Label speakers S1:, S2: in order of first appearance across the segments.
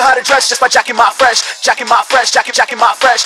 S1: how to dress just by jacking my fresh, jacking my fresh, jacking my fresh.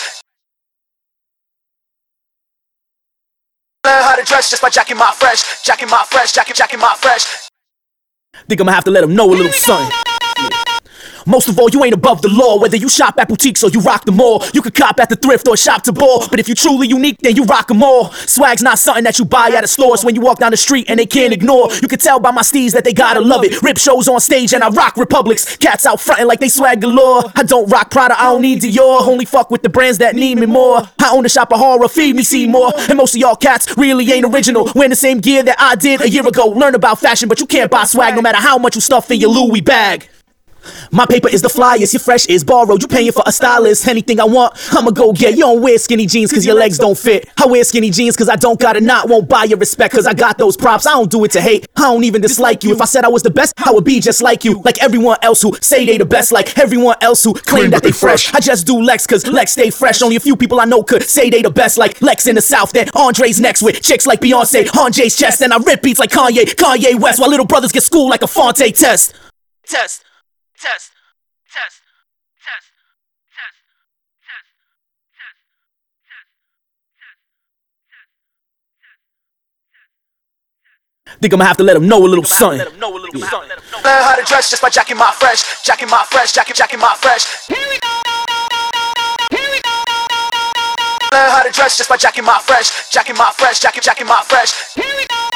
S1: Learn how to dress just by jacking my fresh, jacking my fresh, jacking my fresh.
S2: Think I'ma have to let them know a little something. Most of all, you ain't above the law. Whether you shop at boutiques or you rock the mall, you could cop at the thrift or shop to ball. But if you truly unique, then you rock them all. Swag's not something that you buy at a store. It's when you walk down the street and they can't ignore. You can tell by my steez that they gotta love it. Rip shows on stage and I rock Republics. Cats out frontin' like they swag galore. I don't rock Prada, I don't need Dior. Only fuck with the brands that need me more. I own a shop of horror, feed me Seymour. And most of y'all cats really ain't original. Wearing the same gear that I did a year ago. Learn about fashion, but you can't buy swag no matter how much you stuff in your Louis bag. My paper is the flyest, your fresh is borrowed. You paying for a stylist, anything I want, I'ma go get. You don't wear skinny jeans cause your legs don't fit. I wear skinny jeans cause I don't got a knot. Won't buy your respect cause I got those props. I don't do it to hate, I don't even dislike you. If I said I was the best, I would be just like you. Like everyone else who say they the best. Like everyone else who claim that they fresh. I just do Lex cause Lex stay fresh. Only a few people I know could say they the best. Like Lex in the South, then Andre's next with chicks like Beyonce on Jay's chest. And I rip beats like Kanye West. While little brothers get schooled like a Fonte test. Test. Think I'ma have to let them know a little something.
S1: Learn how to dress just by jacking my fresh, jacking my fresh, jacking my fresh. Here we go. Learn how to dress just by jacking my fresh, jacking my fresh, jacking my fresh. Here we go.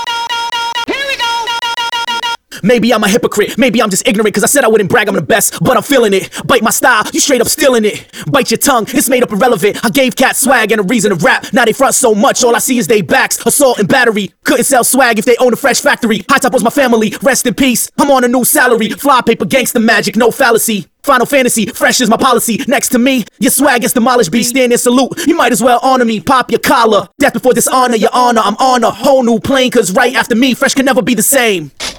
S2: Maybe I'm a hypocrite, maybe I'm just ignorant cause I said I wouldn't brag I'm the best, but I'm feeling it. Bite my style, you straight up stealing it. Bite your tongue, it's made up irrelevant. I gave cats swag and a reason to rap. Now they front so much, all I see is they backs. Assault and battery, couldn't sell swag if they own a fresh factory. High Top was my family, rest in peace. I'm on a new salary, fly paper, gangsta magic, no fallacy. Final Fantasy, fresh is my policy. Next to me, your swag gets demolished. Be stand and salute, you might as well honor me. Pop your collar, death before dishonor, your honor. I'm on a whole new plane cause right after me, fresh can never be the same.